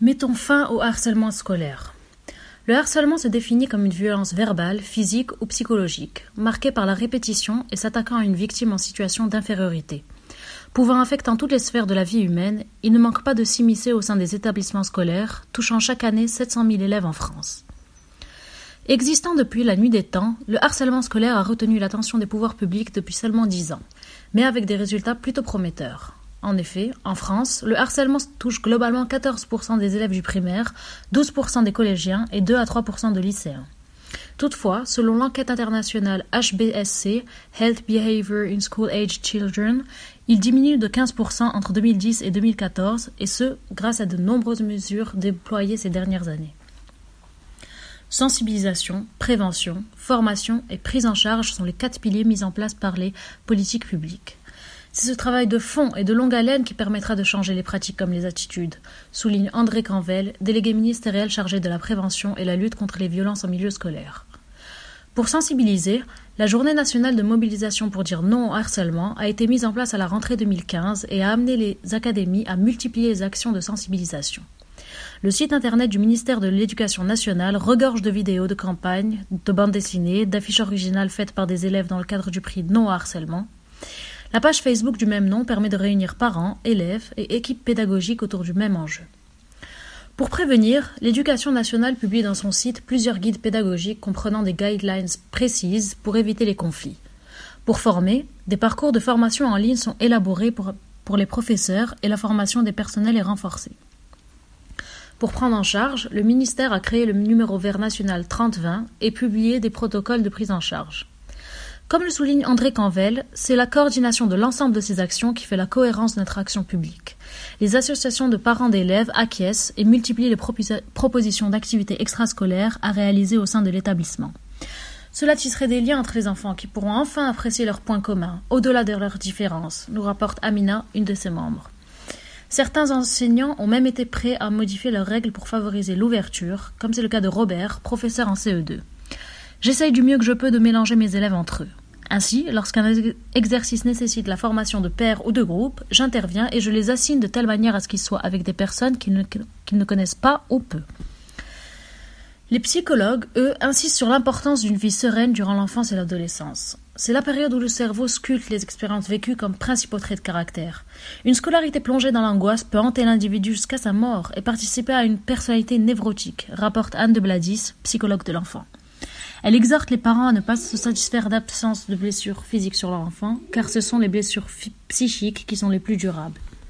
Mettons fin au harcèlement scolaire. Le harcèlement se définit comme une violence verbale, physique ou psychologique, marquée par la répétition et s'attaquant à une victime en situation d'infériorité. Pouvant affecter toutes les sphères de la vie humaine, il ne manque pas de s'immiscer au sein des établissements scolaires, touchant chaque année 700 000 élèves en France. Existant depuis la nuit des temps, le harcèlement scolaire a retenu l'attention des pouvoirs publics depuis seulement 10 ans, mais avec des résultats plutôt prometteurs. En effet, en France, le harcèlement touche globalement 14% des élèves du primaire, 12% des collégiens et 2 à 3% de lycéens. Toutefois, selon l'enquête internationale HBSC, Health Behavior in School Age Children, il diminue de 15% entre 2010 et 2014, et ce, grâce à de nombreuses mesures déployées ces dernières années. Sensibilisation, prévention, formation et prise en charge sont les 4 piliers mis en place par les politiques publiques. C'est ce travail de fond et de longue haleine qui permettra de changer les pratiques comme les attitudes, souligne André Canvel, délégué ministériel chargé de la prévention et la lutte contre les violences en milieu scolaire. Pour sensibiliser, la Journée nationale de mobilisation pour dire non au harcèlement a été mise en place à la rentrée 2015 et a amené les académies à multiplier les actions de sensibilisation. Le site internet du ministère de l'Éducation nationale regorge de vidéos de campagnes, de bandes dessinées, d'affiches originales faites par des élèves dans le cadre du prix Non au harcèlement. La page Facebook du même nom permet de réunir parents, élèves et équipes pédagogiques autour du même enjeu. Pour prévenir, l'Éducation nationale publie dans son site plusieurs guides pédagogiques comprenant des guidelines précises pour éviter les conflits. Pour former, des parcours de formation en ligne sont élaborés pour les professeurs et la formation des personnels est renforcée. Pour prendre en charge, le ministère a créé le numéro vert national 3020 et publié des protocoles de prise en charge. Comme le souligne André Canvel, c'est la coordination de l'ensemble de ces actions qui fait la cohérence de notre action publique. Les associations de parents d'élèves acquiescent et multiplient les propositions d'activités extrascolaires à réaliser au sein de l'établissement. Cela tisserait des liens entre les enfants qui pourront enfin apprécier leurs points communs, au-delà de leurs différences, nous rapporte Amina, une de ses membres. Certains enseignants ont même été prêts à modifier leurs règles pour favoriser l'ouverture, comme c'est le cas de Robert, professeur en CE2. J'essaye du mieux que je peux de mélanger mes élèves entre eux. Ainsi, lorsqu'un exercice nécessite la formation de pairs ou de groupes, j'interviens et je les assigne de telle manière à ce qu'ils soient avec des personnes qu'ils ne connaissent pas ou peu. Les psychologues, eux, insistent sur l'importance d'une vie sereine durant l'enfance et l'adolescence. C'est la période où le cerveau sculpte les expériences vécues comme principaux traits de caractère. Une scolarité plongée dans l'angoisse peut hanter l'individu jusqu'à sa mort et participer à une personnalité névrotique, rapporte Anne de Bladis, psychologue de l'enfant. Elle exhorte les parents à ne pas se satisfaire d'absence de blessures physiques sur leur enfant, car ce sont les blessures psychiques qui sont les plus durables.